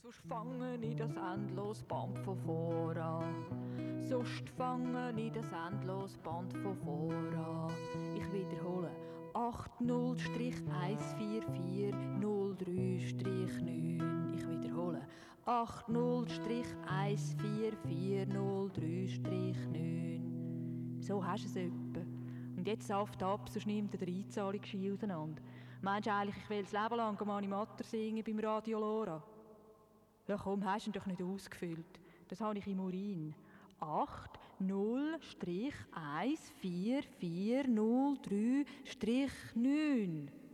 Sonst fange ich das endlose Band von voran. Sonst fange ich das endlose Band von voran. Ich wiederhole. 80-14403-9. Ich wiederhole. 80-14403-9. So hast du es etwa. Und jetzt saft ab, sonst nimmt der Einzahlungsschein auseinander. Meinst du eigentlich, ich will das Leben lang Animator singen beim Radio Lora? Ja komm, hast du ihn doch nicht ausgefüllt. Das habe ich im Urin. 80-14403-9.